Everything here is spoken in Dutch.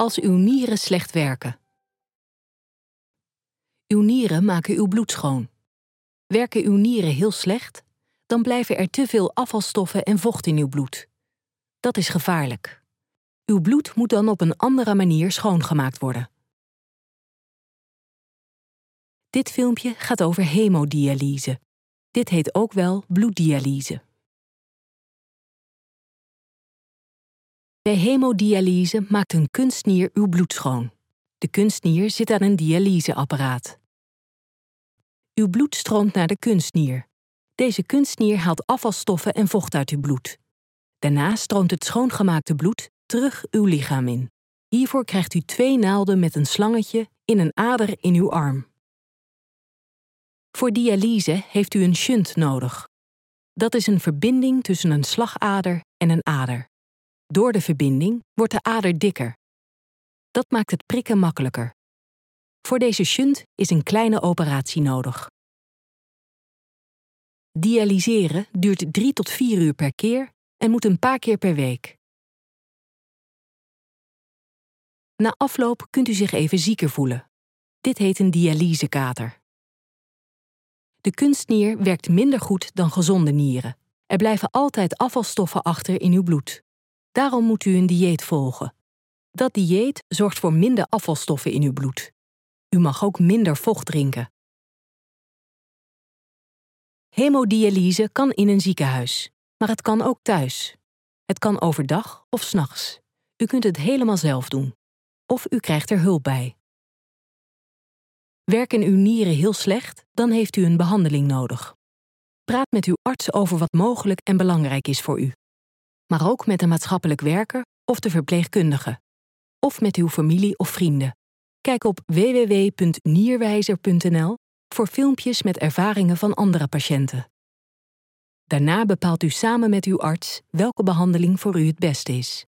Als uw nieren slecht werken. Uw nieren maken uw bloed schoon. Werken uw nieren heel slecht, dan blijven er te veel afvalstoffen en vocht in uw bloed. Dat is gevaarlijk. Uw bloed moet dan op een andere manier schoongemaakt worden. Dit filmpje gaat over hemodialyse. Dit heet ook wel bloeddialyse. Bij hemodialyse maakt een kunstnier uw bloed schoon. De kunstnier zit aan een dialyseapparaat. Uw bloed stroomt naar de kunstnier. Deze kunstnier haalt afvalstoffen en vocht uit uw bloed. Daarna stroomt het schoongemaakte bloed terug uw lichaam in. Hiervoor krijgt u 2 naalden met een slangetje in een ader in uw arm. Voor dialyse heeft u een shunt nodig. Dat is een verbinding tussen een slagader en een ader. Door de verbinding wordt de ader dikker. Dat maakt het prikken makkelijker. Voor deze shunt is een kleine operatie nodig. Dialyseren duurt 3 tot 4 uur per keer en moet een paar keer per week. Na afloop kunt u zich even zieker voelen. Dit heet een dialysekater. De kunstnier werkt minder goed dan gezonde nieren. Er blijven altijd afvalstoffen achter in uw bloed. Daarom moet u een dieet volgen. Dat dieet zorgt voor minder afvalstoffen in uw bloed. U mag ook minder vocht drinken. Hemodialyse kan in een ziekenhuis, maar het kan ook thuis. Het kan overdag of 's nachts. U kunt het helemaal zelf doen. Of u krijgt er hulp bij. Werken uw nieren heel slecht, dan heeft u een behandeling nodig. Praat met uw arts over wat mogelijk en belangrijk is voor u. Maar ook met de maatschappelijk werker of de verpleegkundige. Of met uw familie of vrienden. Kijk op www.nierwijzer.nl voor filmpjes met ervaringen van andere patiënten. Daarna bepaalt u samen met uw arts welke behandeling voor u het beste is.